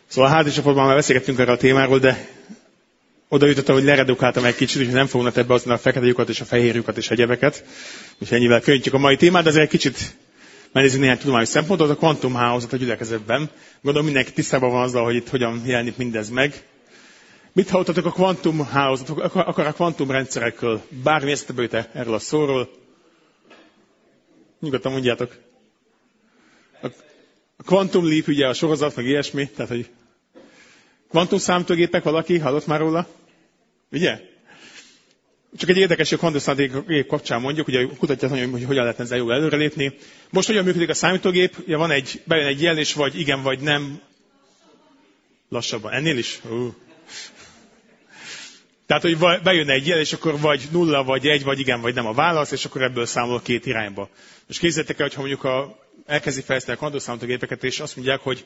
Szóval a háziscsoportban már beszélgettünk erről a témáról, de oda jutottam, hogy leredukáltam egy kicsit, hogy nem fognak ebbe hozni a fekete lyukat és a fehér lyukat és egyebeket. Úgyhogy ennyivel könnyítjük a mai témát, de azért egy kicsit megnézzük néhány tudományos szempontot. A kvantumhálózat a gyülekezetben. Gondolom mindenki tisztában van azzal, hogy itt hogyan jelenik mindez meg. Mit hallottatok a kvantumhálózatok, akár a kvantumrendszerekről? Bármi eszébe jut erről a szóról? Nyugodtan mondjátok. A Quantum Leap ugye a sorozat, meg ilyesmi, tehát hogy kvantumszámítógépek, valaki hallott már róla? Ugye? Csak egy érdekes, hogy a kvantumszámítógép kapcsán mondjuk, ugye kutatják, hogy hogyan lehetne ezzel jól előrelépni. Most hogyan működik a számítógép? Ugye bejön egy jel, és vagy igen, vagy nem. Lassabban. Ennél is? Tehát, hogy bejön egy jel, és akkor vagy 0, vagy 1, vagy igen, vagy nem a válasz, és akkor ebből számol két irányba. Most képzeljétek el, hogyha mondjuk elkezdi fejleszteni a kvantumszámítógépeket, és azt mondják, hogy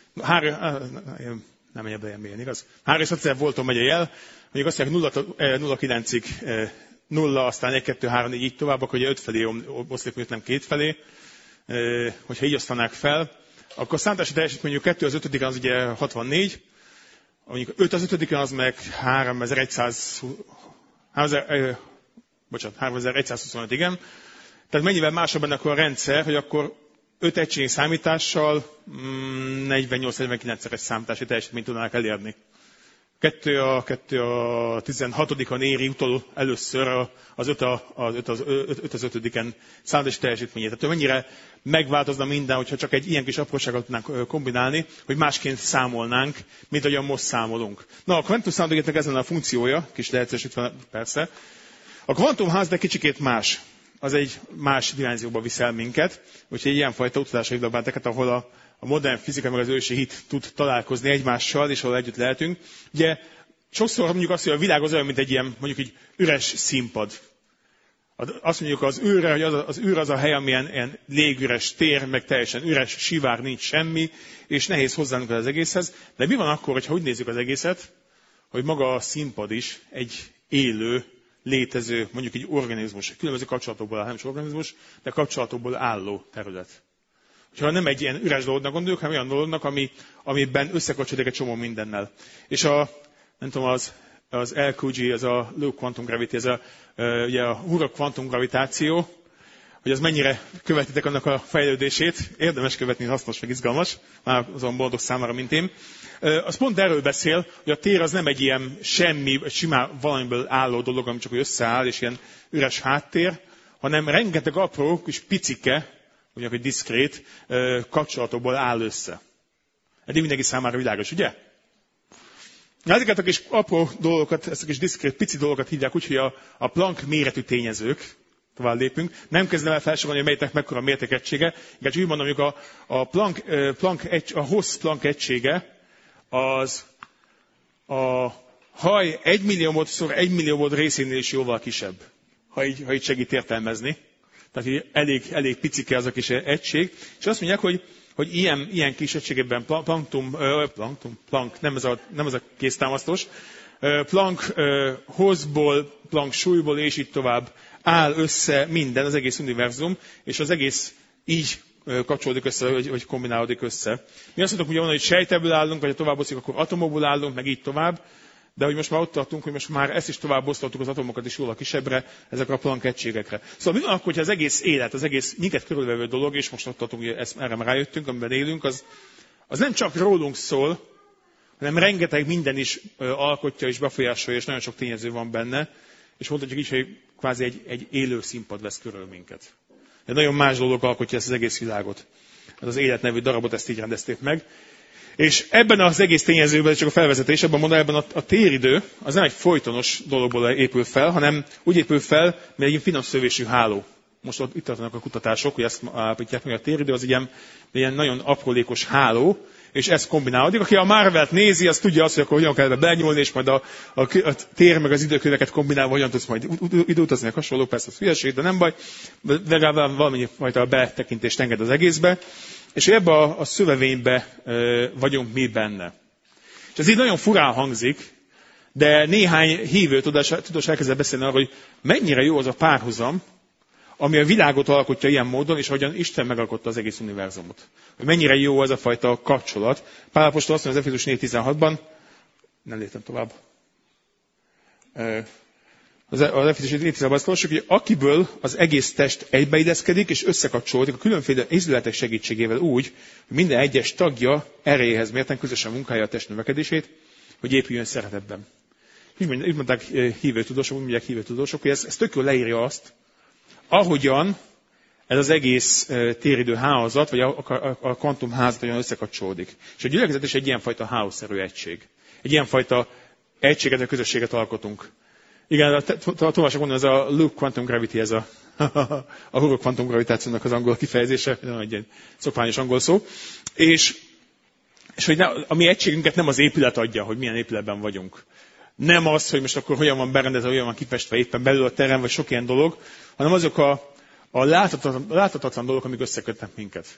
nem megy ebbe ilyen mélyen, igaz? 3,6 volton megy a jel, mondjuk azt mondják 0-9-ig 0, aztán 1, 2, 3, 4, így tovább, akkor ugye 5 felé oszlik, mondjuk nem 2 felé. Hogyha így osztanák fel, akkor a számítási teljesítményük 2 az 5 az ugye 64, mondjuk 5 az 5 az meg 3125, igen. Tehát mennyivel másabb benne akkor a rendszer, hogy akkor 5 egység számítással 48-49-szeres számítási teljesítményt tudnának elérni. 2 a 16-on éri utol először az 5 az 5-en számítási teljesítményét. Tehát mennyire megváltozna minden, hogyha csak egy ilyen kis apróságot tudnánk kombinálni, hogy másként számolnánk, mint ahogyan most számolunk. Na, a kvantumszámítógépnek ez lenne a funkciója, kis leegyszerűsítve persze. A kvantumház, de kicsikét más. Az egy más dimenzióba visz el minket, úgyhogy ilyenfajta utalásra hívlak benneteket, ahol a modern fizika meg az ősi hit tud találkozni egymással, és ahol együtt lehetünk. Ugye sokszor mondjuk azt, hogy a világ az olyan, mint egy ilyen, mondjuk egy üres színpad. Azt mondjuk az űrre, hogy az űr az a hely, amilyen ilyen légüres tér, meg teljesen üres, sivár, nincs semmi, és nehéz hozzánunk az egészhez. De mi van akkor, hogyha úgy nézzük az egészet, hogy maga a színpad is egy élő, létező, mondjuk egy organizmus, különböző kapcsolatokból áll, nem csak organizmus, de kapcsolatokból álló terület. Hogyha nem egy ilyen üres dolognak gondoljuk, hanem olyan dolognak, amiben összekapcsolódik egy csomó mindennel. És nem tudom, az LQG, az a Low Quantum Gravity, ez ugye a hurok kvantumgravitáció, hogy az mennyire követitek annak a fejlődését, érdemes követni, hasznos, meg izgalmas, már azon boldog számára, mint én. Az pont erről beszél, hogy a tér az nem egy ilyen semmi, simán valamiből álló dolog, ami csak összeáll, és ilyen üres háttér, hanem rengeteg apró kis picike, mondjuk egy diszkrét kapcsolatokból áll össze. Eddig mindenki számára világos, ugye? Ezeket a kis apró dolgokat, ezt a kis diszkrét pici dolgokat hívják úgy, hogy a Planck méretű tényezők. Tovább lépünk. Nem kezdem el felsorolni, hogy melyiknek mekkora mértékegysége. Inkább úgy mondom, hogy a Hossz Planck egysége az a haj 1 milliómodszor 1 milliómod részénél is jóval kisebb, ha így segít értelmezni. Tehát elég picike az a kis egység. És azt mondják, hogy ilyen kis egységében Planck, nem ez a kéztámasztós, Planck hosszból, Planck súlyból és így tovább áll össze minden, az egész univerzum, és az egész így kapcsolódik össze, hogy kombinálódik össze. Mi azt mondtuk, hogy sejteből állunk, vagy ha tovább osztjuk, akkor atomokból állunk, meg így tovább, de hogy most már ott tartunk, hogy most már ezt is tovább osztottuk az atomokat is jóval kisebbre, ezekre a Planck egységekre. Szóval mi van akkor, hogyha az egész élet, az egész minket körülvevő dolog, és most ott tartunk, hogy erre már rájöttünk, amiben élünk, az nem csak rólunk szól, hanem rengeteg minden is alkotja és befolyásolja, és nagyon sok tényező van benne, és mondhatjuk így, hogy kvázi egy élő színpad vesz körül minket. De nagyon más dolog alkotja ezt az egész világot. Ez az Élet nevű darabot ezt így rendezték meg. És ebben az egész tényezőben, csak a felvezetés, ebben a téridő, az nem egy folytonos dologból épül fel, hanem úgy épül fel, mint egy finom szövésű háló. Most itt tartanak a kutatások, hogy ezt állapítják meg, a téridő az ilyen nagyon aprólékos háló, és ez kombinálódik. Aki a Marvelt nézi, az tudja azt, hogy akkor hogyan kell belenyúlni, és majd a tér meg az időköveket kombinálva hogyan tudsz majd időutazni, meg hasonló, persze az hülyeség, de nem baj, legalább valamennyi fajta betekintést enged az egészbe, és ebbe a szövevénybe vagyunk mi benne. És ez így nagyon furán hangzik, de néhány hívő tudós elkezdett beszélni arról, hogy mennyire jó az a párhuzam, ami a világot alkotja ilyen módon, és ahogyan Isten megalkotta az egész univerzumot. Hogy mennyire jó az a fajta kapcsolat. Pál apostol azt mondja az Efézus 4.16-ban, nem léptem tovább. Az Efézus 4.16-ban azt olvassuk, hogy akiből az egész test egybeilleszkedik és összekapcsolódik a különféle izületek segítségével úgy, hogy minden egyes tagja erejéhez mérten közösen munkálja a test növekedését, hogy épüljön szeretetben. Úgy mondták hívő tudósok, úgy mondják hívő tudósok, hogy ez tök jól leírja azt, ahogyan ez az egész téridő hálózat, vagy a kvantumhálózat olyan összekapcsolódik. És a gyülekezet is egy ilyenfajta hálószerű egység. Egy ilyenfajta egységet, vagy közösséget alkotunk. Igen, a Tomások mondja, ez a loop quantum gravity, ez a hurok quantum gravitációnak az angol kifejezése, egy szokványos angol szó. És hogy a mi egységünket nem az épület adja, hogy milyen épületben vagyunk. Nem az, hogy most akkor hogyan van berendezve, hogyan van kifestve éppen belül a terem, vagy sok ilyen dolog, hanem azok a láthatatlan dolgok, amik összekötnek minket.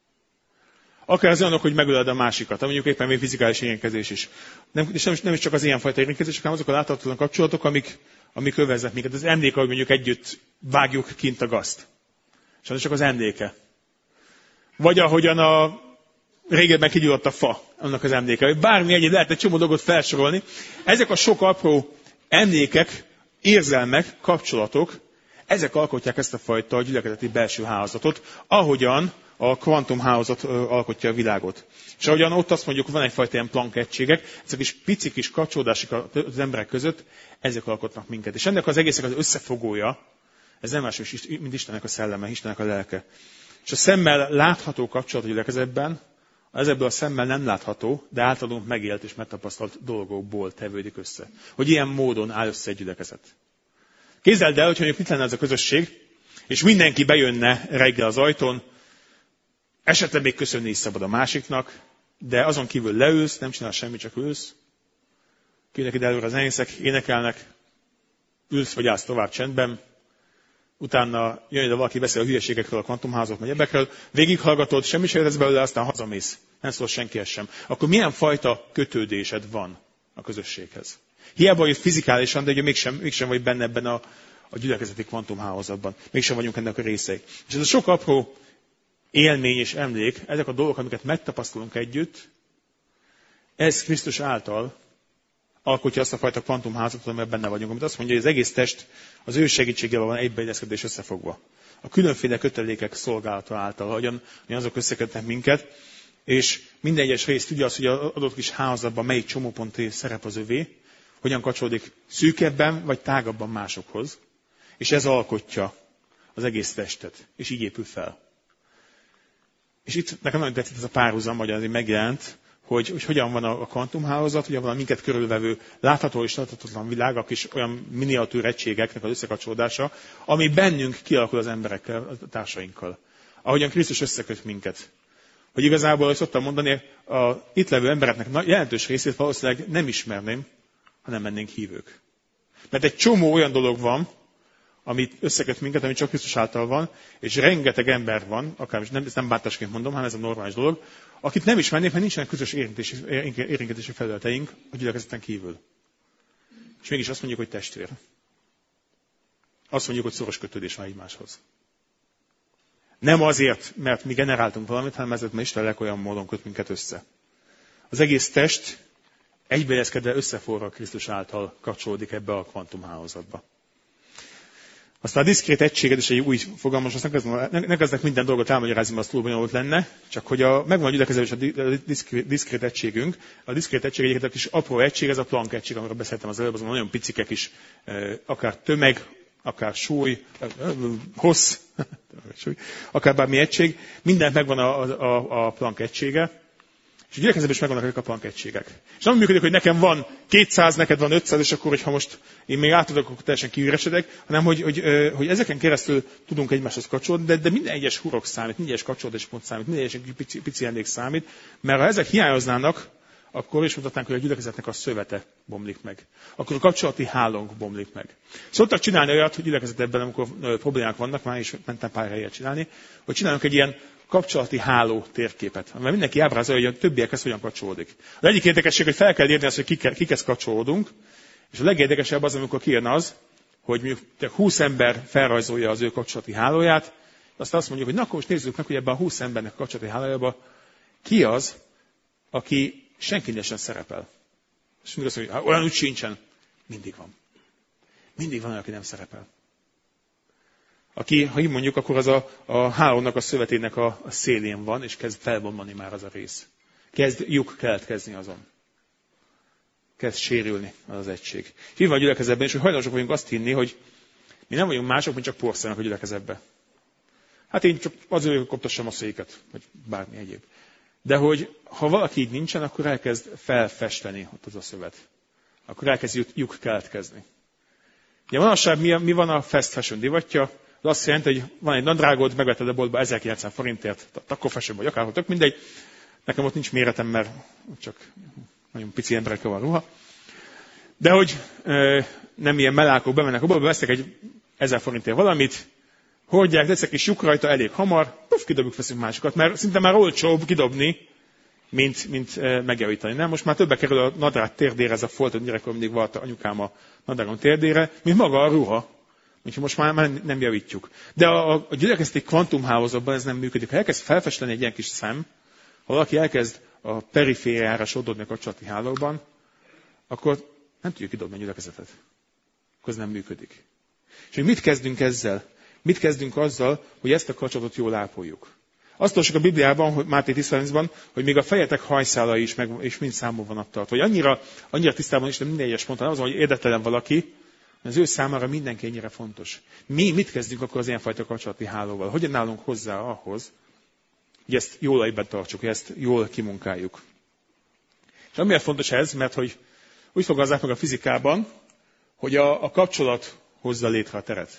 Akár az olyanok, hogy megöled a másikat, mondjuk éppen még fizikális érintkezés is. Nem is csak az ilyenfajta érintkezések, hanem azok a láthatatlan kapcsolatok, amik öveznek minket. Az emléke, hogy mondjuk együtt vágjuk kint a gazt. Sajnos csak az emléke. Vagy ahogyan a régebben kigyulladt a fa, annak az emléke. Bármi egyéb, lehet egy csomó dolgot felsorolni. Ezek a sok apró emlékek, érzelmek, kapcsolatok, ezek alkotják ezt a fajta gyülekezeti belső hálózatot, ahogyan a kvantumhálózat alkotja a világot. És ahogyan ott azt mondjuk, van egyfajta ilyen Planck egységek, ezek is pici kis kapcsolódások az emberek között, ezek alkotnak minket. És ennek az egésznek az összefogója, ez nem más, mint Istennek a szelleme, Istennek a lelke. És a szemmel látható kapcsolat a gyülekezetben, az ebből a szemmel nem látható, de általunk megélt és megtapasztalt dolgokból tevődik össze. Hogy ilyen módon áll össze egy gyülekezet. Képzeld el, hogy mondjuk mit lenne ez a közösség, és mindenki bejönne reggel az ajtón, esetleg még köszönni is szabad a másiknak, de azon kívül leülsz, nem csinálsz semmit, csak ülsz. Kijönnek ide előre az zenészek, énekelnek, ülsz vagy állsz tovább csendben, utána jön ide valaki, beszél a hülyeségekről, a kvantumházok, vagy ebbekről, végighallgatod, semmi sem értesz belőle, aztán hazamész. Nem szól senkihez sem. Akkor milyen fajta kötődésed van a közösséghez? Hiába vagy fizikálisan, de ugye mégsem vagy benne ebben a gyülekezeti kvantumhálózatban. Mégsem vagyunk ennek a részei. És ez a sok apró élmény és emlék, ezek a dolgok, amiket megtapasztalunk együtt, ez Krisztus által alkotja azt a fajta kvantumházatot, amiben benne vagyunk. Amit azt mondja, hogy az egész test az ő segítségével van egybeilleszkedve és összefogva. A különféle kötelékek szolgálata által, ahogyan azok összekötnek minket, és minden egyes rész tudja azt, hogy az adott kis hálózatban melyik csomópont szerep az övé, hogyan kapcsolódik szűkebben vagy tágabban másokhoz, és ez alkotja az egész testet, és így épül fel. És itt nekem nagyon tetszik ez a párhuzam, vagy azért megjelent, hogy hogyan van a kvantumhálózat, hogyan van a minket körülvevő látható és láthatatlan világ, a kis olyan miniatűr egységeknek az összekapcsolódása, ami bennünk kialakul az emberekkel, a társainkkal. Ahogyan Krisztus összeköt minket. Hogy igazából, hogy szoktam mondani, itt levő embereknek jelentős részét valószínűleg nem ismerném, ha nem mennénk hívők. Mert egy csomó olyan dolog van, amit összeköt minket, ami csak Krisztus által van, és rengeteg ember van, akár ezt nem bántásként mondom, hanem ez a normális dolog, akit nem ismernék, mert nincsenek közös érintési felületeink a gyülekezeten kívül. És mégis azt mondjuk, hogy testvér. Azt mondjuk, hogy szoros kötődés van egymáshoz. Nem azért, mert mi generáltunk valamit, hanem ezért, mert Isten olyan módon köt minket össze. Az egész test egybeilleszkedve összeforrva Krisztus által kapcsolódik ebbe a kvantumhálózatba. Aztán a diszkrét egységed is egy új fogalmas, azt ne kezdek minden dolgot elmagyarázni, mert az túl bonyolult lenne, csak hogy megvan a gyülekezetben a diszkrét egységünk. A diszkrét egység egyébként a kis apró egység, ez a Planck egység, amiről beszéltem az előbb, azon nagyon picikek is, akár tömeg, akár súly, hossz, akár bármi egység, mindent megvan a Planck egysége. És a gyülekezetben is megvannak ezek a Planck egységek. És nem működik, hogy nekem van 200, neked van 500, és akkor, hogyha most én még átadok, akkor teljesen kiüresedek, hanem hogy ezeken keresztül tudunk egymáshoz kapcsolódni, de minden egyes hurok számít, minden egyes kapcsolódási pont számít, minden egyes pici emlék számít, mert ha ezek hiányoznának, akkor is mutatnánk, hogy a gyülekezetnek a szövete bomlik meg. Akkor a kapcsolati hálónk bomlik meg. Szoktak csinálni olyat, hogy gyülekezetben, amikor problémák vannak, már is mentem pár helyet csinálni, hogy csinálunk egy ilyen kapcsolati háló térképet, mert mindenki ábrázolja, hogy a többiekhez hogyan kapcsolódik. Az egyik érdekesség, hogy fel kell írni azt, hogy kikhez kapcsolódunk, és a legérdekesebb az, amikor kijön az, hogy mondjuk 20 ember felrajzolja az ő kapcsolati hálóját, aztán azt mondjuk, hogy na, akkor most nézzük meg, hogy ebben a 20 embernek a kapcsolati hálójában ki az, aki senkinél sem szerepel. És mindig azt mondja, hogy olyan úgy sincsen. Mindig van. Mindig van olyan, aki nem szerepel. Aki, ha így mondjuk, akkor az a hálónak, a szövetének a szélén van, és kezd felbomlani már az a rész. Kezd lyuk keletkezni azon. Kezd sérülni az egység. És így van a gyülekezetben is, hogy hajlamosak vagyunk azt hinni, hogy mi nem vagyunk mások, mint csak porcelánok a gyülekezetben. Hát én csak azért koptassam a széket, vagy bármi egyéb. De hogy ha valaki így nincsen, akkor elkezd felfesteni ott az a szövet. Akkor elkezd lyuk keletkezni. Ugye manapság mi van a fast fashion divatja? Az azt jelenti, hogy van egy nadrágod, megvetted a boltba 1900 forintért, akkor fashion vagy akárhol, tök mindegy. Nekem ott nincs méretem, mert csak nagyon pici emberekkel van ruha. De hogy nem ilyen melákok bemennek a boltba, vesznek egy 1000 forintért valamit, hordják, teszek és lyuk rajta elég hamar, kidobjuk, veszünk másokat, mert szinte már olcsóbb kidobni, mint megjavítani. Nem? Most már többe kerül a nadrág térdére, ez a folt, hogy gyerekkor mindig volt anyukám a nadrágon térdére, mint maga a ruha. Úgyhogy most már nem javítjuk. De a gyülekezeti kvantumhálózatban ez nem működik. Ha elkezd felfesteni egy ilyen kis szem, ha valaki elkezd a perifériára sodrodni a kapcsolati hálóban, akkor nem tudjuk kidobni a gyülekezetet. Akkor ez nem működik. És mit kezdünk ezzel? Mit kezdünk azzal, hogy ezt a kapcsolatot jól ápoljuk? Azt olvassuk a Bibliában, hogy Máté 10:30-ban, hogy még a fejetek hajszálai is, és mind számon vannak tartva. Hogy annyira tisztában is, de minden egyes ponton az, hogy érdektelen valaki, az ő számára mindenki ennyire fontos. Mi mit kezdünk akkor az ilyenfajta kapcsolati hálóval? Hogyan állunk hozzá ahhoz, hogy ezt jól egyben tartsuk, hogy ezt jól kimunkáljuk? És amiért fontos ez, mert hogy úgy fogalmazzák meg a fizikában, hogy a kapcsolat hozza létre a teret.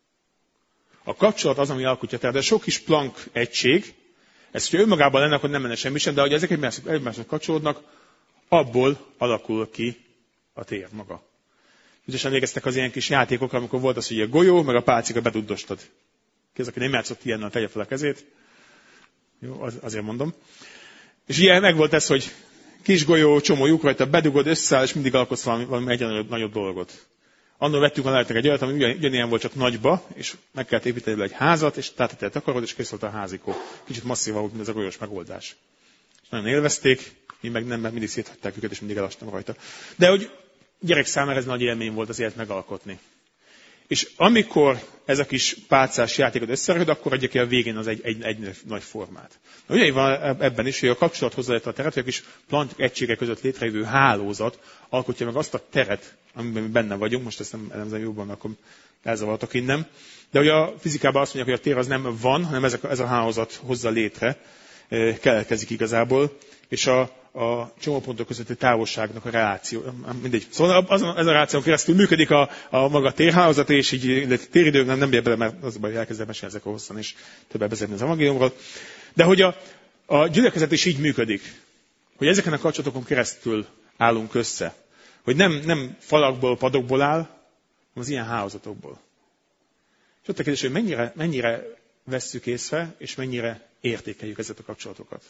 A kapcsolat az, ami alkotja a teret. De sok kis Planck egység, ez, hogyha önmagában lenne, akkor nem lenne semmi sem, de hogy ezek egymásnak kapcsolódnak, abból alakul ki a tér maga. Biztosan emlékeztek az ilyen kis játékokra, amikor volt az, hogy a golyó, meg a pálcika beduddostad. Ki az, aki nem játszott ilyennel, tegye fel a kezét. Jó, azért mondom. És ilyen meg volt ez, hogy kis golyó, csomó lyuk rajta, bedugod, összeáll, és mindig alkotsz valami egyen nagyobb dolgot. Annól vettünk a lelőttek egy olyat, ami ugyanilyen volt, csak nagyba, és meg kellett építeni egy házat, és tátettel takarod, és kész volt a házikó. Kicsit masszívabb volt, mint ez a golyós megoldás. És nagyon élvezték, én meg nem, mert mindig széthagyták őket, és mindig elastam rajta. De hogy gyerek számára ez nagy élmény volt az élet megalkotni. És amikor ez a kis pálcás játékot összerakod, akkor adja ki a végén az egy nagy formát. Na, ugye van ebben is, hogy a kapcsolat hozzá a teret, hogy a kis Planck egységek között létrejövő hálózat alkotja meg azt a teret, amiben mi benne vagyunk. Most ezt nem elemzem jobban, akkor elzavartak innen. De hogy a fizikában azt mondják, hogy a tér az nem van, hanem ez a hálózat hozza létre, keletkezik igazából, és a csomópontok közötti távolságnak a reláció, mindegy. Szóval ez a reláción keresztül működik a maga térhálózat, és így téridők nem bele, mert az baj, elkezdem mesélni ezek a hosszan, és többet beszélni az evangéliumról. De hogy a gyülekezet is így működik, hogy ezeken a kapcsolatokon keresztül állunk össze. Hogy nem falakból, padokból áll, hanem az ilyen hálózatokból. És ott a kérdés, hogy mennyire vesszük észre, és mennyire értékeljük ezeket a kapcsolatokat.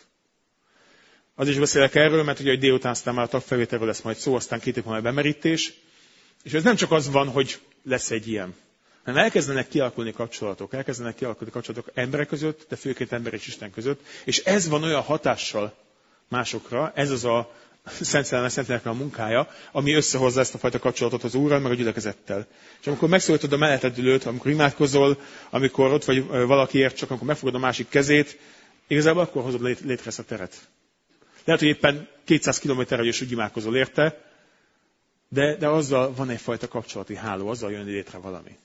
Az is beszélek erről, mert ugye délután aztán már a tagfelvételről lesz majd szó, aztán 2 hónap bemerítés. És ez nem csak az van, hogy lesz egy ilyen, hanem elkezdenek kialakulni kapcsolatok, emberek között, de főként ember és Isten között. És ez van olyan hatással másokra, ez az a Szent Szellemnek a munkája, ami összehozza ezt a fajta kapcsolatot az Úrral, meg a gyülekezettel. És amikor megszólítod a melletted ülőt, amikor imádkozol, amikor ott vagy valakiért, csak amikor megfogod a másik kezét, igazából akkor hozod létre ezt a teret. Lehet, hogy éppen 200 kilométerre is úgy imádkozol érte, de azzal van egyfajta kapcsolati háló, azzal jön létre valami.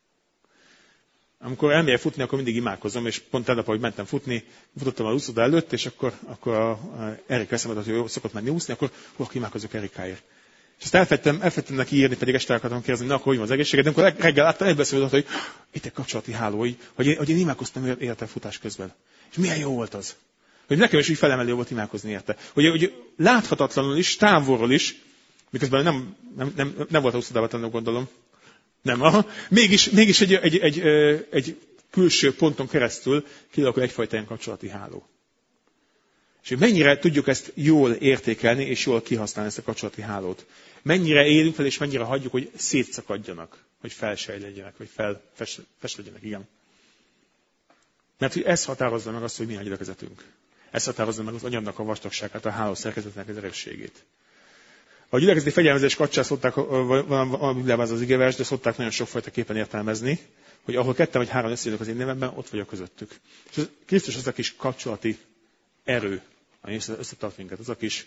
Amikor elmegyek futni, akkor mindig imádkozom, és pont tegnap, ahogy mentem futni, futottam a úszoda előtt, és akkor Erika eszembe, hogy szokott menni úszni, akkor imádkozok Erikáért. És azt elfettem neki írni, pedig este akartam kérdezni, na, akkor hogy van az egészséged, de amikor reggel láttam, egybeszélődött, hogy itt egy kapcsolati háló, hogy én imádkoztam érte futás közben. És milyen jó volt az. Hogy nekem is így felemelő volt imádkozni érte. Hogy láthatatlanul is, távolról is, miközben nem volt a úszodában tanuló, gondolom. Nem, aha. Mégis egy külső ponton keresztül kialakul egyfajta ilyen kapcsolati háló. És hogy mennyire tudjuk ezt jól értékelni, és jól kihasználni ezt a kapcsolati hálót. Mennyire élünk fel, és mennyire hagyjuk, hogy szétszakadjanak, hogy felsejlegyenek, vagy festlegyenek, igen. Mert hogy ez határozza meg azt, hogy milyen gyülekezetünk. Ez határozza meg az anyagnak a vastagságát, a háló szerkezetnek az erősségét. A gyülekezeti fegyelmezés kapcsán szokták, van a Bibliában az igevers, de szokták nagyon sokfajta képen értelmezni, hogy ahol ketten vagy hárman összejönnek az én nevemben, ott vagyok közöttük. És Krisztus az a kis kapcsolati erő, ami összetart minket, az a kis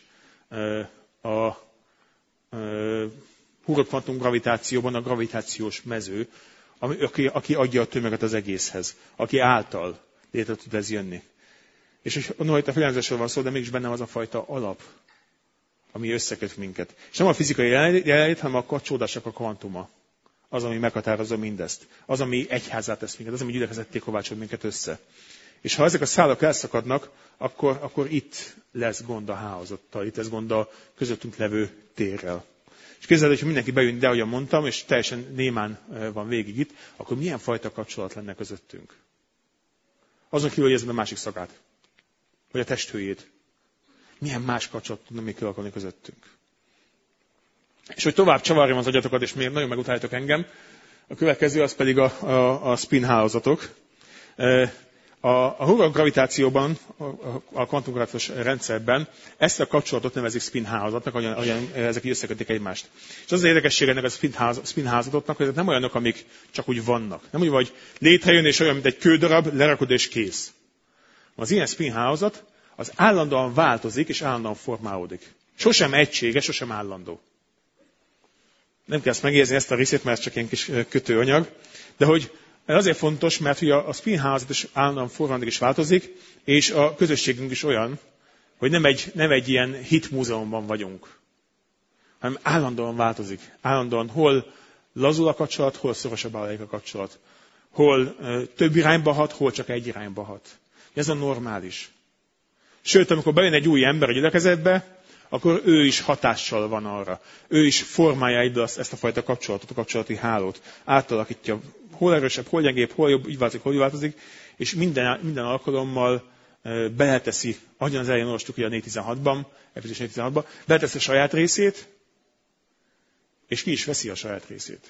Hughes kvantum gravitációban a gravitációs mező, aki adja a tömeget az egészhez, aki által létre tud ez jönni. És hogy noha itt a fegyelmezésről van szó, de mégis benne az a fajta alap, ami összeköt minket. És nem a fizikai jelenlét, hanem a kapcsolódásnak a kvantuma. Az, ami meghatározza mindezt. Az, ami egyházát tesz minket, az, ami gyülekezetté kovácsol minket össze. És ha ezek a szálak elszakadnak, akkor itt lesz gond a hálózattal, itt lesz gond a közöttünk levő térrel. És képzeld, hogyha mindenki bejön ide, ahogyan mondtam, és teljesen némán van végig itt, akkor milyen fajta kapcsolat lenne közöttünk? Azon kívül, hogy érzem a másik szagát. Vagy a testhőjét. Milyen más kapcsolat tudna még kialakulni közöttünk? És hogy tovább csavarjam az agyatokat, és még nagyon megutáljátok engem, a következő az pedig a spin hálózatok. A Hughes gravitációban, a kvantumgravitációs rendszerben ezt a kapcsolatot nevezik spin hálózatnak, ahogyan ezek így összekötik egymást. És az érdekesség ennek a spin hálózatoknak, hogy ezek nem olyanok, amik csak úgy vannak. Nem úgy, hogy létrejön, és olyan, mint egy kődarab, lerakod és kész. Az ilyen spin hálózat az állandóan változik, és állandóan formálódik. Sosem egységes, sosem állandó. Nem kell ezt megérzni, ezt a részét, mert ez csak ilyen kis kötőanyag. De hogy ez azért fontos, mert hogy a spin hálózat is állandóan formálódik és változik, és a közösségünk is olyan, hogy nem egy ilyen hitmúzeumban vagyunk, hanem állandóan változik. Állandóan hol lazul a kapcsolat, hol szorosabb a kapcsolat. Hol több irányba hat, hol csak egy irányba hat. Ez a normális. Sőt, amikor bejön egy új ember a gyülekezetbe, akkor ő is hatással van arra. Ő is formálja egyből ezt a fajta kapcsolatot, a kapcsolati hálót. Átalakítja, hol erősebb, hol gyengébb, hol jobb, így változik, és minden alkalommal beleteszi, ahogyan az elején olvastuk ugye a 4.16-ban, Efézus 4.16-ban, beleteszi a saját részét, és ki is veszi a saját részét.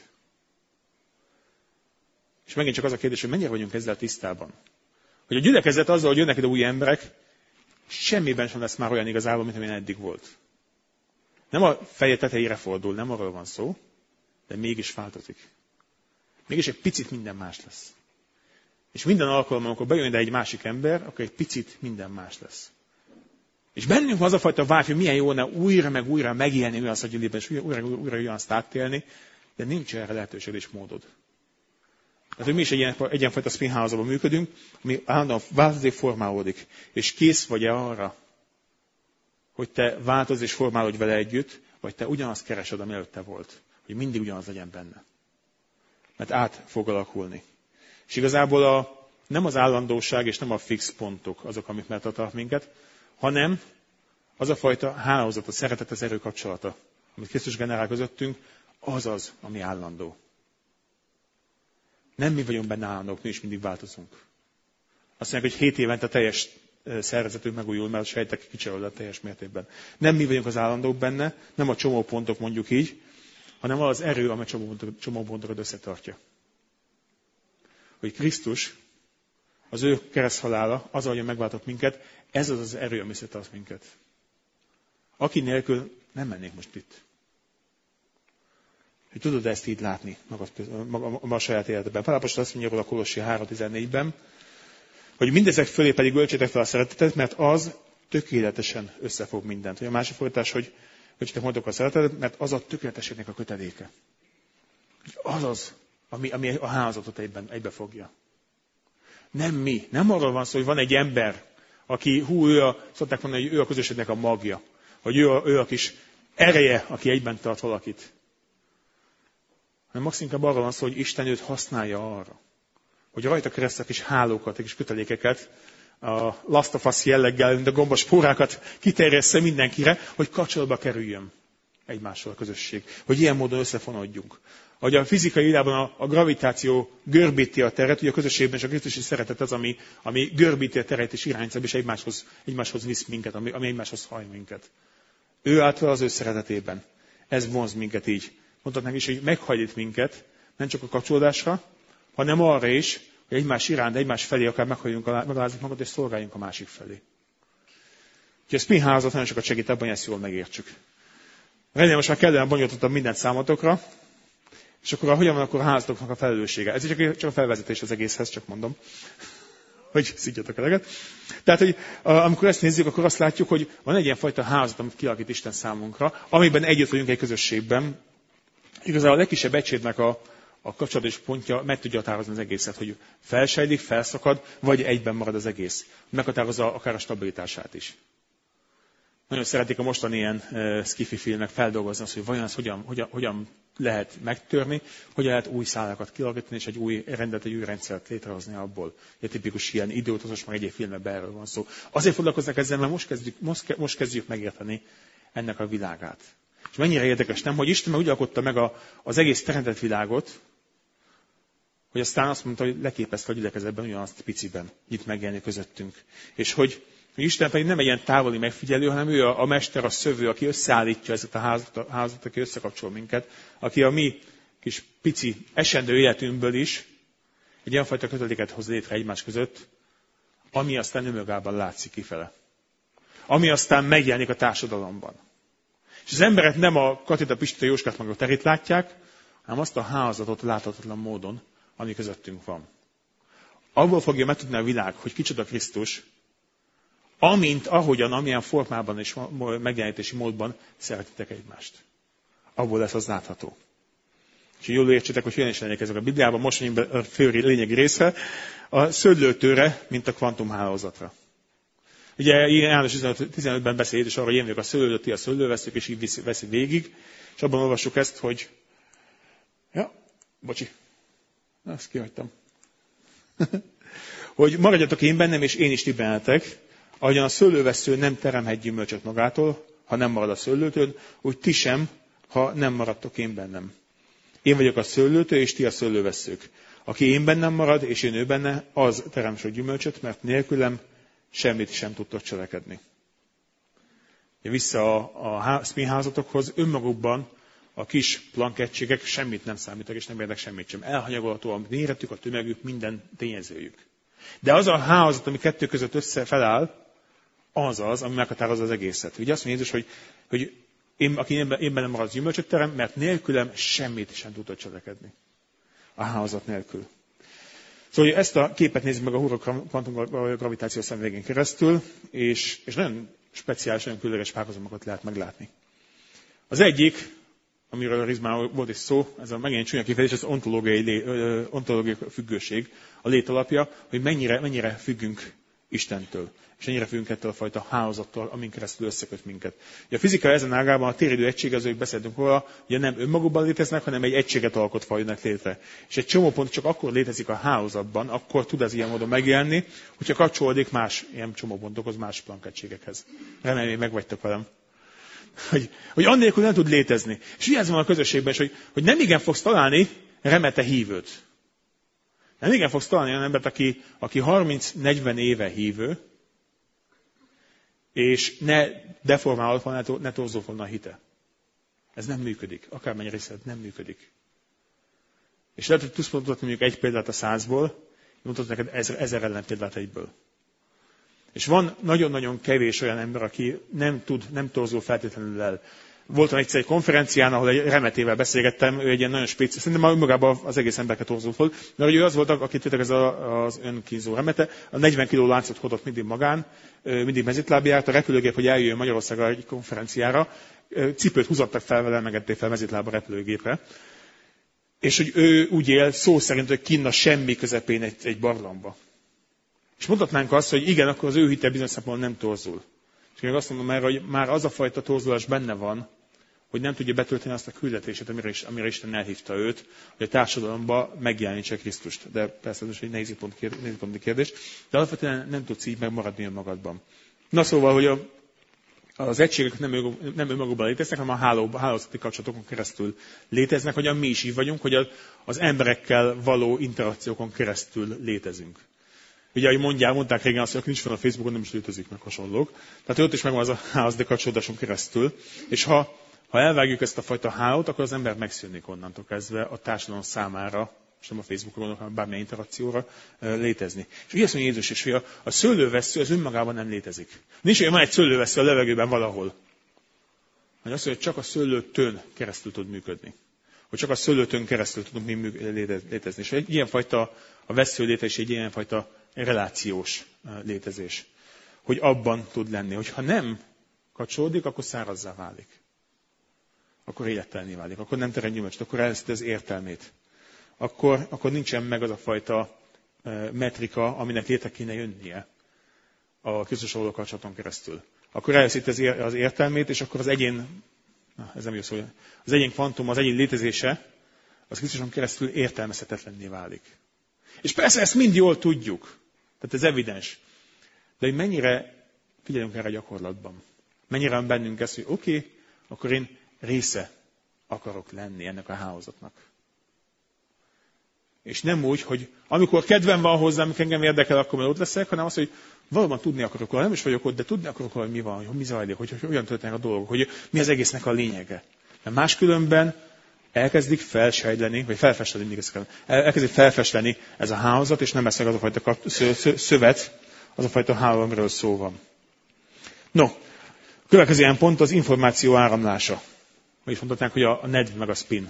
És megint csak az a kérdés, hogy mennyire vagyunk ezzel tisztában. Hogy a gyülekezet azzal, hogy jönnek ide új emberek, semmiben sem lesz már olyan igazából, mint amilyen eddig volt. Nem a feje tetejére fordul, nem arról van szó, de mégis változik. Mégis egy picit minden más lesz. És minden alkalommal, amikor bejön ide egy másik ember, akkor egy picit minden más lesz. És bennünk van az a fajta vágy, hogy milyen jó lenne újra meg újra megélni olyan szagylében, és újra azt átélni, de nincs erre lehetőség és módod. Tehát, hogy mi is egy ilyenfajta spin hálózatban működünk, ami állandóan változik, formálódik. És kész vagy-e arra, hogy te változz és formálódj vele együtt, vagy te ugyanazt keresed, ami előtte volt. Hogy mindig ugyanaz legyen benne. Mert át fog alakulni. És igazából nem az állandóság és nem a fix pontok azok, amik megtartanak minket, hanem az a fajta hálózat, a szeretet, az erő kapcsolata, amit Krisztus generál közöttünk, az, ami állandó. Nem mi vagyunk benne állandók, mi is mindig változunk. Azt mondják, hogy 7 évente teljes szervezetünk megújul, mert a sejtek kicserélődnek teljes mértékben. Nem mi vagyunk az állandók benne, nem a csomópontok mondjuk így, hanem az erő, amely csomópontokat összetartja. Hogy Krisztus, az ő kereszthalála, az, ahogyan megváltott minket, ez az az erő, ami összetart minket. Aki nélkül nem mennék most itt. Hogy tudod ezt így látni a saját életedben. Pál apostol azt mondja róla a Kolossi 3.14-ben, hogy mindezek fölé pedig öltsétek fel a szeretetet, mert az tökéletesen összefog mindent. Vagy a másik fordítás, hogy öltsétek mondok a szeretetet, mert az a tökéletességnek a köteléke. Az, ami a hálózatot egybefogja. Nem mi. Nem arról van szó, hogy van egy ember, aki, szokták mondani, hogy ő a közösségnek a magja. Hogy ő a kis ereje, aki egyben tart valakit. Hanem max inkább arról van szó, hogy Isten őt használja arra, hogy rajta keresztül kis hálókat, kis kötelékeket, a Last of Us jelleggel, mint a gombos spórákat kiterjessze mindenkire, hogy kapcsolatba kerüljön egymással a közösség. Hogy ilyen módon összefonódjunk. Ahogy a fizikai világban a gravitáció görbíti a teret, ugye a közösségben és a krisztusi szeretet az, ami görbíti a teret és irányítja, és egymáshoz visz minket, ami egymáshoz hajt minket. Ő által az ő szeretetében. Ez vonz minket így. Mondhatnánk is, hogy meghajlít minket, nem csak a kapcsolódásra, hanem arra is, hogy egymás iránt, egymás felé akár megalázzuk magunkat, és szolgáljunk a másik felé. Úgyhogy a spin hálózat nagyon sokat segít abban, hogy ezt jól megértsük. Remélem, most már kellene bonyolítottam mindent számotokra, és akkor hogyan van akkor a hálózatoknak a felelőssége. Ez csak a felvezetés az egészhez, csak mondom, hogy szidjatok eleget. Tehát, hogy amikor ezt nézzük, akkor azt látjuk, hogy van egy ilyen fajta hálózat, amit kialakít Isten számunkra, amiben együtt vagyunk egy közösségben. Igazából a legkisebb egységnek a kapcsolatos pontja meg tudja határozni az egészet, hogy felsejlik, felszakad, vagy egyben marad az egész. Meghatározza akár a stabilitását is. Nagyon szeretik a mostani ilyen skifi filmek feldolgozni azt, hogy vajon ez hogyan lehet megtörni, hogyan lehet új szálakat kialakítani, és egy új rendet, egy új rendszert létrehozni abból. Egy tipikus ilyen időutazós, meg egyéb filmekben erről van szó. Azért foglalkoznak ezzel, mert most kezdjük megérteni ennek a világát. És mennyire érdekes, nem? Hogy Isten úgy alkotta meg az egész teremtett világot, hogy aztán azt mondta, hogy leképezte a gyülekezetben ugyanazt piciben, itt megjelenni közöttünk. És hogy Isten pedig nem egy ilyen távoli megfigyelő, hanem ő a mester, a szövő, aki összeállítja ezeket a házat, aki összekapcsol minket, aki a mi kis pici esendő életünkből is egy olyan fajta köteléket hoz létre egymás között, ami aztán önmagában látszik kifele. Ami aztán megjelenik a társadalomban. És az emberek nem a Katita, Pistit, a Jóskát meg a terét látják, hanem azt a hálózatot láthatatlan módon, ami közöttünk van. Abból fogja megtudni a világ, hogy kicsoda Krisztus, ahogyan, amilyen formában és megjelenítési módban szeretitek egymást. Abból lesz az látható. És jól értsétek, hogy hogyan is lennékezek a Bibliában, most mondjuk be a fő lényegi részre, a szőlőtőre, mint a kvantumhálózatra. Ugye János 15-ben beszél Jézus arra, hogy én vagyok a szőlőtő, ti a szőlőveszők, és így veszi végig. És abban olvassuk ezt, hogy... Ezt kihagytam. Hogy maradjatok én bennem, és én is ti bennetek, ahogyan a szőlővesző nem teremhet gyümölcsöt magától, ha nem marad a szőlőtőn, úgy ti sem, ha nem maradtok én bennem. Én vagyok a szőlőtő, és ti a szőlőveszők. Aki én bennem marad, és én ő benne, az terem sok gyümölcsöt, mert nélkülem semmit sem tudtok cselekedni. Vissza a spinházatokhoz, önmagukban a kis plankettségek semmit nem számítak, és nem érdek semmit sem. Elhanyagolható a méretük, a tömegük, minden tényezőjük. De az a hálózat, ami kettő között feláll, az, ami meghatározza az egészet. Ugye azt mondja Jézus, hogy aki én bennem marad, gyümölcsöt terem, mert nélkülem semmit sem tudod cselekedni. A hálózat nélkül. Szóval hogy ezt a képet nézzük meg a Hurok kvantumgravitáció szemüvegén keresztül, és nagyon speciális, nagyon különleges párhuzamokat lehet meglátni. Az egyik, amiről a Rizmán volt is szó, ez a megint csúnya kifejezés, az ontológiai függőség, a lét alapja, hogy mennyire függünk Istentől, és mennyire függünk ettől a fajta hálózattól, amin keresztül összeköt minket. Ugye a fizika ezen ágában a téridő egység, azok beszéltünk róla, ugye nem önmagukban léteznek, hanem egy egységet alkotva jönnek létre. És egy csomópont csak akkor létezik a hálózatban, akkor tud ez ilyen módon megjelenni, hogyha kapcsolódik más ilyen csomópontokhoz, más plankettségekhez. Remélem, hogy megvagytok velem. Hogy annélkül nem tud létezni. És ugye ez van a közösségben is, hogy nem igen fogsz találni remete hívőt. Nem igen fogsz találni olyan embert, aki 30-40 éve hívő, és ne deformálódott volna, ne torzult volna a hite. Ez nem működik. Akármennyire is nem működik. És lehet, hogy tudsz mutatni mondjuk egy példát a 100-ból, mutatok neked 1000 ellenpéldát egyből. És van nagyon-nagyon kevés olyan ember, aki nem torzul feltétlenül el. Voltam egyszer egy konferencián, ahol egy remetével beszélgettem, ő egy ilyen nagyon spéciális, szerintem önmagában az egész embereket torzult volt, mert ő az volt, aki tudtak ez az önkínzó remete, a 40 kiló láncot hordott mindig magán, mindig mezitlábjárt, a repülőgép, hogy eljöjjön Magyarországra egy konferenciára, cipőt húzottak fel vele, engedték fel mezitláb a repülőgépre. És hogy ő úgy él, szó szerint, hogy kinn a semmi közepén egy barlangba. És mondhatnánk azt, hogy igen, akkor az ő hite bizonyos szempontból nem torzul. És még azt mondom már, hogy már az a fajta torzulás benne van, hogy nem tudja betölteni azt a küldetését, amire Isten elhívta őt, hogy a társadalomba megjelenítse Krisztust. De persze ez egy nehézponti kérdés. De alapvetően nem tudsz így megmaradni önmagadban. Na szóval, hogy az egységek nem önmagukban léteznek, hanem a hálózati kapcsolatokon keresztül léteznek, hogyan mi is így vagyunk, hogy az emberekkel való interakciókon keresztül létezünk. Ugye, ahogy mondták régen azt, hogy aki nincs fel a Facebookon, nem is létezik, meg hasonlók. Tehát ott is megvan az a hálózati kapcsolódáson keresztül. És ha elvágjuk ezt a fajta hálót, akkor az ember megszűnik onnantól kezdve a társadalom számára, és nem a Facebookon gondolok, hanem bármilyen interakcióra létezni. És úgy azt mondja Jézus is, hogy a szőlővessző az önmagában nem létezik. Nincs olyan, van egy szőlővessző a levegőben valahol. Hogy azt mondja, hogy csak a szőlőtőn keresztül tud működni. Hogy csak a szőlőtőn keresztül tudunk mi létezni. És egy ilyenfajta, a vessző létezés egy ilyenfajta relációs létezés. Hogy abban tud lenni. Hogyha nem kapcsolódik, akkor szárazzá válik. Akkor élettelenné válik. Akkor nem terem gyümölcsöt, akkor elveszti az értelmét. Akkor nincsen meg az a fajta metrika, aminek létre kéne jönnie a Krisztussal való kapcsolaton keresztül. Akkor elveszíti az értelmét, és akkor az egyén, ez nem jó szó, az egyén kvantum, az egyén létezése, az Krisztuson keresztül értelmezhetetlenné válik. És persze ezt mind jól tudjuk, tehát ez evidens. De hogy mennyire figyelünk erre a gyakorlatban? Mennyire van bennünk ez, hogy oké, akkor én része akarok lenni ennek a hálózatnak. És nem úgy, hogy amikor kedvem van hozzá, amikor engem érdekel, akkor majd ott leszek, hanem az, hogy valóban tudni akarok, nem is vagyok ott, de tudni akarok, hogy mi van, hogy mi zajlik, hogy hogyan történnek a dolgok, hogy mi az egésznek a lényege. Mert máskülönben elkezdik felsejleni, vagy felfesteni, elkezdik felfesteni ez a hálózat, és nem lesz meg az a fajta szövet, az a fajta háló, amiről szó van. No, a következő ilyen pont az információ áramlása. Vagyis mondhatnánk, hogy a nedv meg a spin.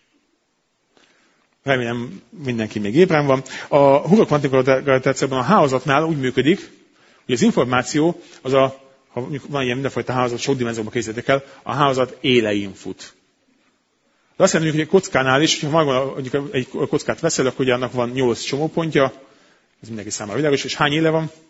Remélem mindenki még ébren van. A Hughes kvantikus gravitációban a hálózatnál úgy működik, hogy az információ, ha van ilyen mindenfajta hálózat, sok dimenzióban készítek el, a hálózat élein fut. De azt jelenti, hogy egy kockánál is, ha egy kockát veszel, akkor ugye annak van 8 csomópontja, ez mindenki számára világos, és hány éle van?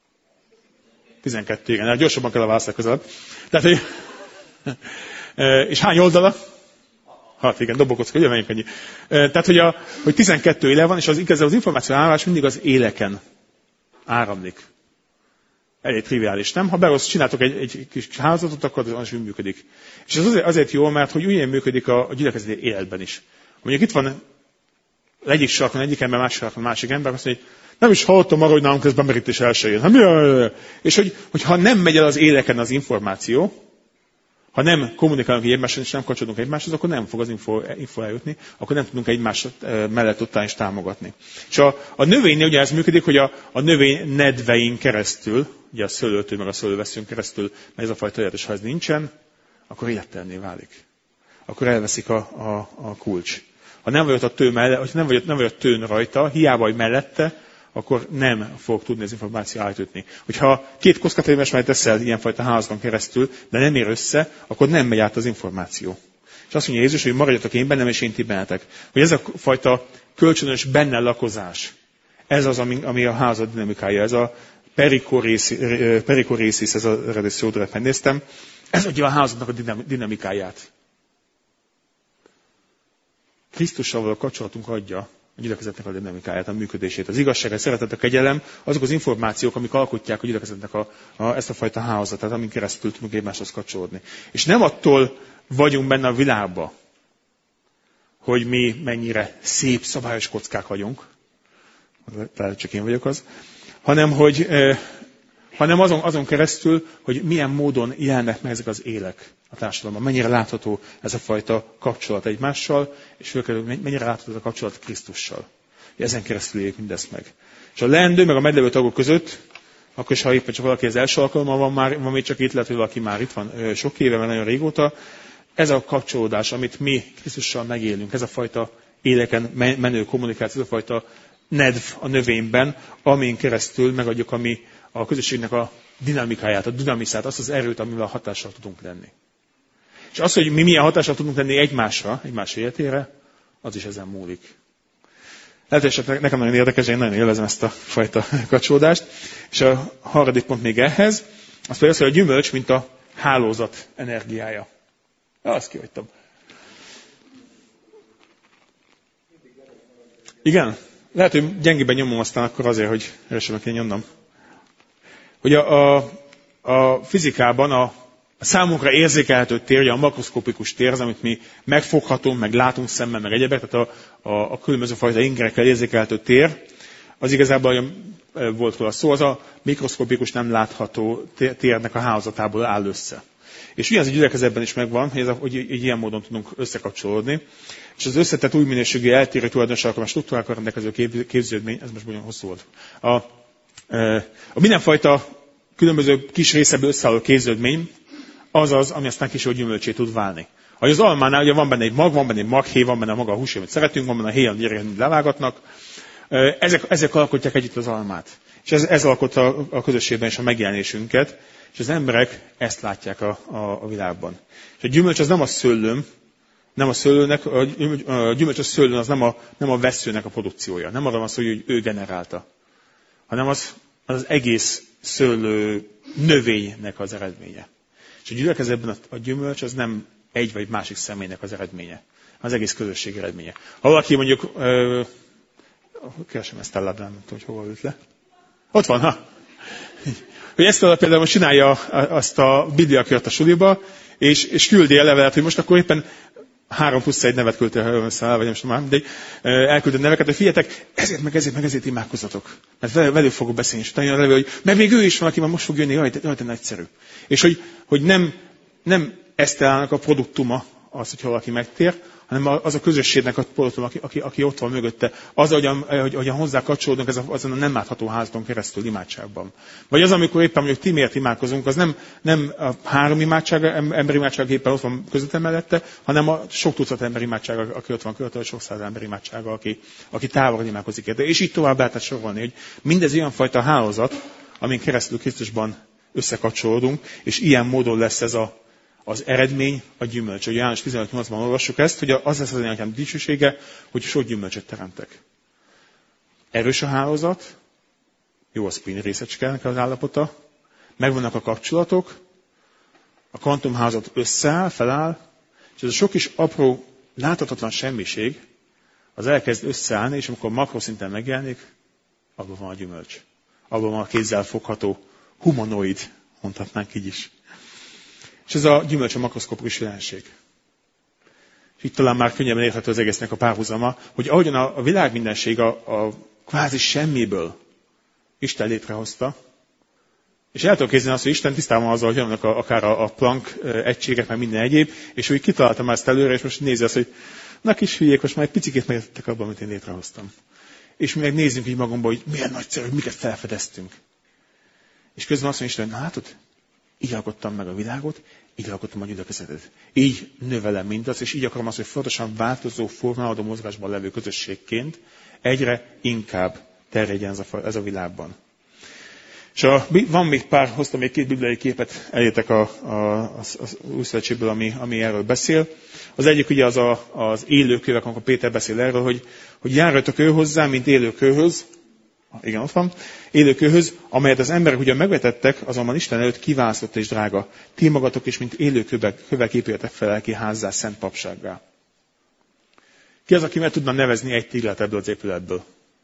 12, igen, gyorsabban kell a választás közelebb. Tehát, hogy, és hány oldala? 6, igen, dobókocka, ugye menjünk ennyi. Tehát, hogy 12 éle van, és az információ áramlás mindig az éleken áramlik. Elég triviális, nem? Ha csináltok egy kis hálózatot, akkor az is működik. És ez azért jó, mert hogy ugyan működik a gyülekezeti életben is. Mondjuk itt van egyik sarkon egyik ember, másik sarkon másik ember, azt mondja, hogy nem is hallottam arra, hogy nálunk ez bemerítés elsőjén. És hogyha nem megy el az éleken az információ, ha nem kommunikálunk egymással, és nem kapcsolódunk egymáshoz, akkor nem fog az info eljutni, akkor nem tudunk egymás mellett után is támogatni. És a növénynél ugye ez működik, hogy a növény nedvein keresztül, ugye a szőlőtől meg a szőlővesszőn keresztül, mert ez a fajta élet, és ha ez nincsen, akkor élettelenné válik. Akkor elveszik a kulcs. Ha nem vagy ott a tő mellett, nem vagy a tőn rajta, hiába vagy mellette, akkor nem fog tudni az információ átjutni. Hogyha 2 kockát egymás mellett teszel ilyenfajta házban keresztül, de nem ér össze, akkor nem megy át az információ. És azt mondja Jézus, hogy maradjatok én bennem, és én ti bennetek. Hogy ez a fajta kölcsönös benne lakozás, ez az, ami a házad dinamikája, ez a perikorészis, ez az eredeti szót megnéztem, ez adja a házadnak a dinamikáját. Krisztussal való kapcsolatunk adja a gyülekezetnek a dinamikáját, a működését. Az igazság, a szeretet, a kegyelem, azok az információk, amik alkotják a gyülekezetnek ezt a fajta hálózatát, amin keresztül tudunk egymáshoz kapcsolódni. És nem attól vagyunk benne a világba, hogy mi mennyire szép, szabályos kockák vagyunk, talán csak én vagyok az, hanem azon keresztül, hogy milyen módon jelennek meg ezek az élek a társadalomban. Mennyire látható ez a fajta kapcsolat egymással, és mennyire látható ez a kapcsolat Krisztussal. Ezen keresztül éljük mindezt meg. És a leendő, meg a medlevő tagok között, akkor is, ha éppen csak valaki az első alkalommal van még csak itt, lehet, hogy valaki már itt van sok éve, mert nagyon régóta, ez a kapcsolódás, amit mi Krisztussal megélünk, ez a fajta éleken menő kommunikáció, ez a fajta nedv a növényben, amin keresztül megadjuk a közösségnek a dinamikáját, a dinamiszát, azt az erőt, amivel hatással tudunk lenni. És az, hogy mi milyen hatással tudunk lenni egymás életére, az is ezen múlik. Lehet, hogy nekem nagyon érdekes, én nagyon élvezem ezt a fajta kapcsolódást. És a harmadik pont még ehhez, az pedig az, hogy a gyümölcs, mint a hálózat energiája. Azt kihagytam. Igen? Lehet, hogy gyengében nyomom aztán akkor azért, hogy erősebben kell nyomnom. Hogy a fizikában a számunkra érzékelhető tér, ugye a makroszkopikus tér, az, amit mi megfoghatunk, meg látunk szemmel, meg egyebek, tehát a különböző fajta ingerekkel érzékelhető tér, az igazából volt róla szó, az a mikroszkopikus nem látható térnek a hálózatából áll össze. És ugyanez a gyülekezetben is megvan, hogy ilyen módon tudunk összekapcsolódni. És az összetett új minőségű eltérő tulajdonságokkal, a struktúrákkal rendelkező képződmény, ez most nagyon hosszú volt. A mindenfajta különböző kis részebből összeálló képződmény az az, ami aztán később gyümölcsé tud válni. Ahogy az almánál, ugye van benne egy mag, van benne egy maghéj, van benne maga a húsé, amit szeretünk, van benne a héj, amit levágatnak. Ezek alkotják együtt az almát. És ez alkotta a közösségben is a megjelenésünket, és az emberek ezt látják a világban. És a gyümölcs az nem a szőlőm, nem a szőlőnek, a gyümölcs a szőlőn az nem a vesszőnek a produkciója. Nem arra van szó, hogy ő generálta, hanem az egész szőlő növénynek az eredménye. És a gyülekezetben a gyümölcs az nem egy vagy másik személynek az eredménye, az egész közösség eredménye. Ha valaki mondjuk, keresem ezt ellát, nem tudom, hogy hova ült le. Ott van, ha! Hogy ezt például most csinálja azt a bibliakört a suliba, és küldi el levelet, hogy most akkor éppen 3+1 nevet küldte össze, vagy nem tudom már, mindegy, elküldött neveket, hogy figyeljetek, ezért imádkozzatok. Mert velük fogok beszélni, és utána jön a levél, hogy mert még ő is van, aki már most fog jönni, jaj, de nagyszerű. És hogy nem Eszterának a produktuma az, hogy valaki megtér, hanem az a közösségnek a produktuma, aki ott van mögötte. Az, ahogyan hozzá kapcsolódunk azon a nem látható házaton keresztül imádságban. Vagy az, amikor éppen mondjuk ti miért imádkozunk, az nem a 3 imádság, emberi imádság éppen ott van közöttem mellette, hanem a sok tucat emberi imádság, aki ott van körülötte, vagy sok száz emberi imádsága, aki távolon imádkozik érte. És így tovább lehet sorolni, hogy mindez olyan fajta hálózat, amin keresztül Krisztusban összekapcsolódunk, és ilyen módon lesz ez az eredmény, a gyümölcs. Hogy János 15:8-ban olvassuk ezt, hogy az lesz az én atyám dicsősége, hogy sok gyümölcsöt teremtek. Erős a hálózat, jó a spin részecskének az állapota, megvannak a kapcsolatok, a kvantumhálózat összeáll, feláll, és ez a sok kis apró, láthatatlan semmiség, az elkezd összeállni, és amikor makroszinten megjelenik, abban van a gyümölcs. Abban van a kézzel fogható humanoid, mondhatnánk így is. És ez a gyümölcs a makroszkopikus jelenség. És itt talán már könnyebben érthető az egésznek a párhuzama, hogy ahogyan a világ mindenség a kvázi semmiből Isten létrehozta, és el tudom képzelni azt, hogy Isten tisztában van azzal, hogy vannak akár a Planck egységek, meg minden egyéb, és úgy kitaláltam ezt előre, és most nézi azt, hogy na kis hülyék, most már egy picikét megértettek abban, amit én létrehoztam. És mi megnézzünk így magunkba, hogy milyen nagyszerű, hogy miket felfedeztünk. És közben azt mondja Isten, látod? Így alkottam meg a világot, így alkottam a gyülekezetet. Így növelem mindazt, és így akarom azt, hogy fontosan változó, formálódó mozgásban levő közösségként egyre inkább terjedjen ez a világban. És van még hoztam még 2 bibliai képet elétek az Új Szövetségből, ami erről beszél. Az egyik ugye az élőkővek, amikor Péter beszél erről, hogy járjatok ő hozzá, mint élőkőhöz, igen, ott van, élőkőhöz, amelyet az emberek ugyan megvetettek, azonban Isten előtt kiválasztott és drága. Ti magatok is, mint élőkövek épüljetek fel lelki házzá, szent papsággá. Ki az, aki meg tudna nevezni egy téglát ebből az épületből?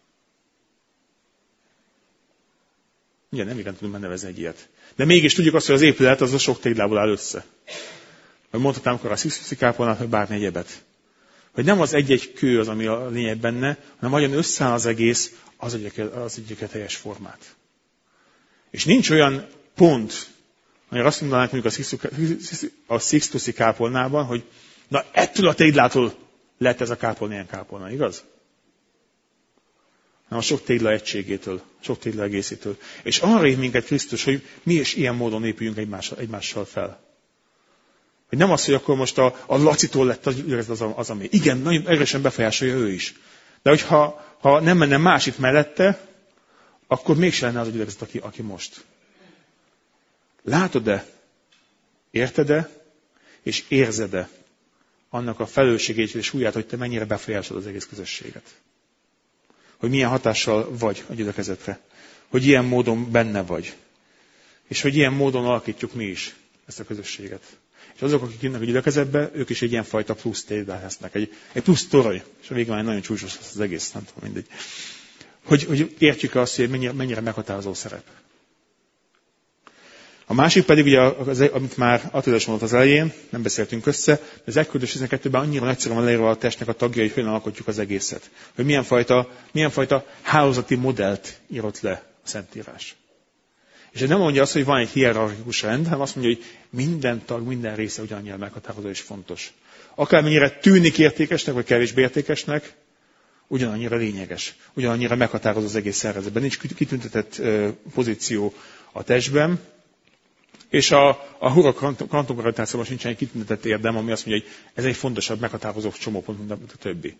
Igen, nem igen tudunk megnevezni egy ilyet. De mégis tudjuk azt, hogy az épület az a sok téglából áll össze. Vagy mondhatnám akkor a Szisztuszi kápolnát, vagy bármi egyebet. Hogy nem az egy-egy kő az, ami a lényeg benne, hanem hogyan összeáll az egész, az adja a teljes formát. És nincs olyan pont, amire azt mondanánk mondjuk a Szisztuszi kápolnában, hogy na ettől a téglától lett ez a kápolna ilyen kápolna, igaz? hanem a sok tégla egységétől, sok tégla egészétől. És arra hív minket Krisztus, hogy mi is ilyen módon épüljünk egymással fel. Hogy nem az, hogy akkor most a Lacitól lett az, ami. Igen, nagyon erősen befolyásolja ő is. De hogyha nem menne másik mellette, akkor mégsem lenne az a gyülekezet, aki most. Látod-e, érted-e, és érzed-e annak a felelősségét és súlyát, hogy te mennyire befolyásolod az egész közösséget? Hogy milyen hatással vagy a gyülekezetre. Hogy ilyen módon benne vagy. És hogy ilyen módon alakítjuk mi is ezt a közösséget. És azok, akik jönnek a gyülekezetbe, ők is egy ilyen fajta plusz téglát lesznek. Egy plusz torony. És a végén már nagyon csúcsos lesz az egész, nem tudom, mindegy. Hogy értjük azt, hogy mennyire meghatározó szerep. A másik pedig, ugye, amit már Attila is mondott az elején, nem beszéltünk össze, de az 1 Kor. 12-ben annyira nagyszerűen van leírva a testnek a tagjai, hogy hogyan alkotjuk az egészet. Hogy milyen fajta hálózati modellt írott le a Szentírás. És ez nem mondja azt, hogy van egy hierarchikus rend, hanem azt mondja, hogy minden tag, minden része ugyanannyira meghatározó és fontos. Akármennyire tűnik értékesnek, vagy kevésbé értékesnek, ugyanannyira lényeges, ugyanannyira meghatározó az egész szervezetben. Nincs kitüntetett pozíció a testben, és a Hura kvantumgravitációban sincsen egy kitüntetett érdem, ami azt mondja, hogy ez egy fontosabb, meghatározó csomópont, mint a többi.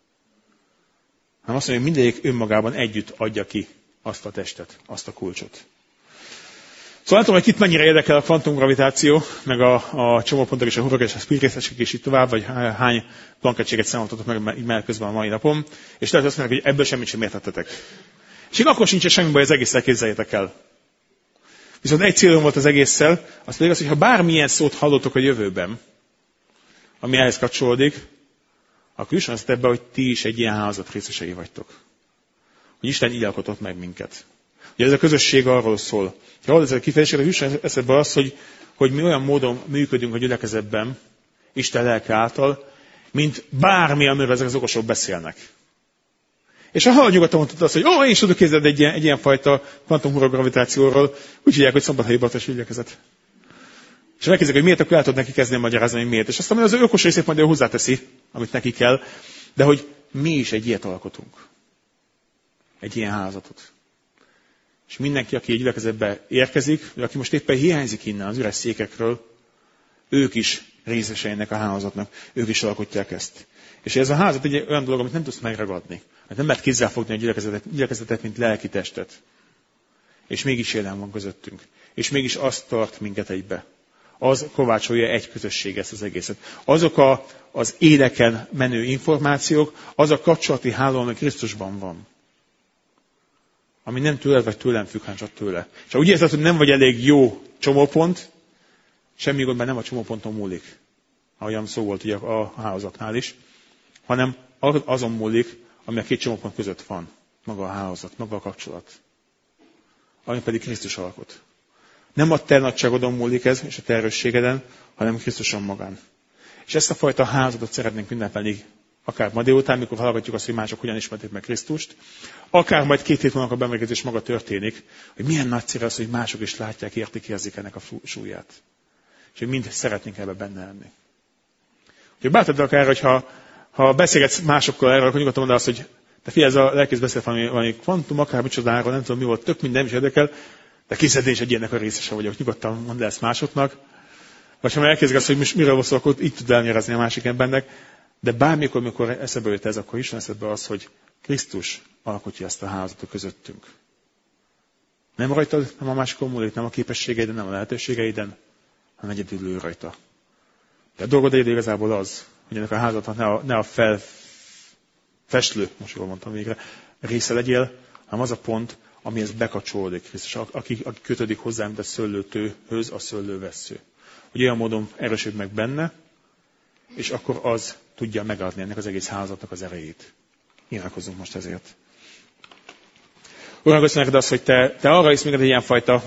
Hanem azt mondja, hogy mindegyik önmagában együtt adja ki azt a testet, azt a kulcsot. Szóval nem tudom, hogy kit mennyire érdekel a kvantumgravitáció, meg a csomópontok és a hurok és a spirrészesek és így tovább, vagy hány plankettséget számoltatok meg így mellett közben a mai napon, és lehet azt mondják, hogy ebből semmit sem értettetek. És még akkor sincs semmi baj, az egészszel képzeljétek el. Viszont egy célom volt az egésszel, az pedig az, hogy ha bármilyen szót hallottok a jövőben, ami ehhez kapcsolódik, akkor jusson ezt ebbe, hogy ti is egy ilyen hálózat részesei vagytok. Hogy Isten így alkotott meg minket. Ugye ez a közösség arról szól. Ha hallod ezzel a kifejezésre, jusson eszedbe az, hogy mi olyan módon működünk a gyülekezetben, Isten lelke által, mint bármi, amiről ezek az okosok beszélnek. És ha hallod nyugodtan mondtad azt, hogy én is tudok képzelni egy ilyen fajta kvantumhuragravitációról, úgy hívják, hogy Szombathelyi Baptista gyülekezet. És megkérdezik, hogy miért, akkor el tudod neki kezdeni magyarázni, hogy miért. És aztán az okos részét majd ő hozzáteszi, amit neki kell, de hogy mi is egy ilyet alkotunk. Egy ilyen hálózatot. És mindenki, aki egy gyülekezetbe érkezik, vagy aki most éppen hiányzik innen az üres székekről, ők is részesei ennek a hálózatnak, ők is alkotják ezt. És ez a hálózat egy olyan dolog, amit nem tudsz megragadni. Mert nem lehet kézzel fogni a gyülekezetet, mint lelki testet. És mégis jelen van közöttünk. És mégis azt tart minket egybe. Az kovácsolja egy közösség ezt az egészet. Azok az éleken menő információk, az a kapcsolati háló, ami Krisztusban van. Ami nem tőled vagy tőlem függ, hanem csak tőle. És ha úgy érzed, hogy nem vagy elég jó csomópont, semmi gond, mert nem a csomóponton múlik. Ahogyan szó volt ugye a hálózatnál is. Hanem azon múlik, ami a két csomópont között van. Maga a hálózat, maga a kapcsolat. Ami pedig Krisztus alkot. Nem a te nagyságodon múlik ez, és a te erősségeden, hanem Krisztuson magán. És ezt a fajta hálózatot szeretnénk ünnepelni, akár ma délután, mikor hallgatjuk azt, hogy mások hogyan ismerték meg Krisztust, akár majd 2 hét múlva a bemelegedés maga történik, hogy milyen nagyszerű az, hogy mások is látják, érzik ennek a súlyát. És hogy mind szeretnénk ebbe benne lenni. Úgyhogy bátradok erre, hogy ha beszélgetsz másokkal erről, akkor nyugodtan mondd azt, hogy de figyelj, ez a lelkész beszélt valami kvantum, akár micsodáról, nem tudom mi volt, tök minden, nem is érdekel, de képzeld, én is egy ilyennek a részese vagyok, nyugodtan mondd ezt másoknak. Vagy ha már elkezdik azt, hogy miről van szó, akkor így tud elmagyarázni a másik embernek. De bármikor, amikor eszedbe jött ez, akkor is van eszedbe az, hogy Krisztus alkotja ezt a hálózatot közöttünk. Nem rajtad, nem a másikon múlik, nem a képességeiden, nem a lehetőségeiden, hanem egyedül ő rajta. De a dolgod egyedül igazából az, hogy ennek a hálózatnak ne a festlő, most jól mondtam végre, része legyél, hanem az a pont, amihez bekapcsolódik Krisztus, aki kötődik hozzá, mint a szőlőtőhöz a szőlővessző. Hogy olyan módon erősödj meg benne, és akkor az tudja megadni ennek az egész hálózatnak az erejét. Imádkozzunk most ezért. Uram, köszönöm neked azt, hogy te arra is minket egy ilyenfajta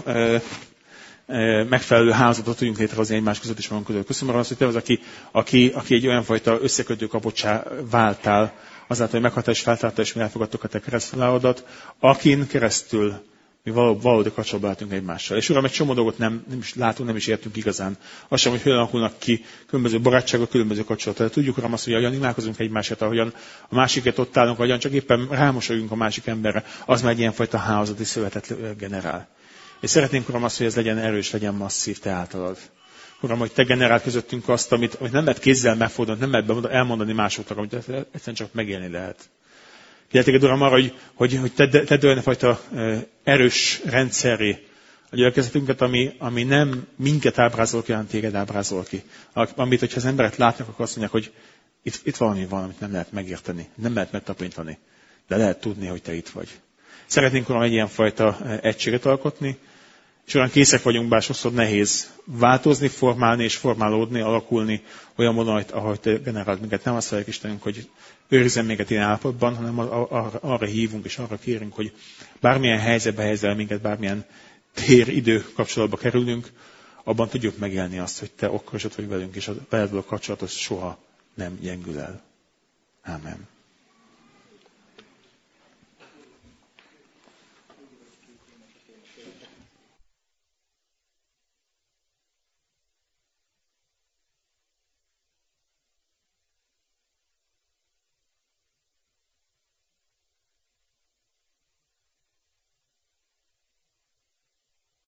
megfelelő hálózatot tudjunk létrehozni egymás között és magunk között. Köszönöm arra azt, hogy te az, aki egy olyan fajta összekötő kapocsá váltál, azáltal, hogy meghaltál és feltáltál, és mi elfogadtuk a te kereszthalálodat, akin keresztül mi valódi kapcsolatban látunk egymással. És Uram, egy csomó dolgot nem is látunk, nem is értünk igazán. Azt sem, hogy hogyan alakulnak ki különböző barátságok, különböző kapcsolatok. Tudjuk, Uram, azt, hogy ahogyan imádkozunk egymásért, ahogyan a másiket ott állunk, ahogyan csak éppen rámosoljunk a másik emberre, az már egy ilyenfajta hálózati szövetet generál. És szeretnénk, Uram, azt, hogy ez legyen erős, legyen masszív te általad. Uram, hogy te generál közöttünk azt, amit nem lehet kézzel megfordulni, nem lehet elmondani másoknak, amit egyszerűen csak megélni lehet. Kérlek, Uram, arra, hogy tedd olyan fajta erős rendszerré a gyülekezetünket, ami nem minket ábrázol ki, hanem téged ábrázol ki. Amit, hogyha az emberek látnak, akkor azt mondják, hogy itt valami van, amit nem lehet megérteni, nem lehet megtapintani, de lehet tudni, hogy te itt vagy. Szeretnénk, Uram, egy ilyen fajta egységet alkotni, és olyan készek vagyunk, bár sokszor nehéz változni, formálni és formálódni, alakulni olyan módon, ahogy te generáld minket. Nem azt várjuk, Istenünk, hogy őrizzen minket ilyen állapotban, hanem arra hívunk és arra kérünk, hogy bármilyen helyzetbe helyezel minket, bármilyen tér-idő kapcsolatba kerülünk, abban tudjuk megélni azt, hogy te okkosod vagy velünk, és a veled való kapcsolatos soha nem gyengül el. Ámen.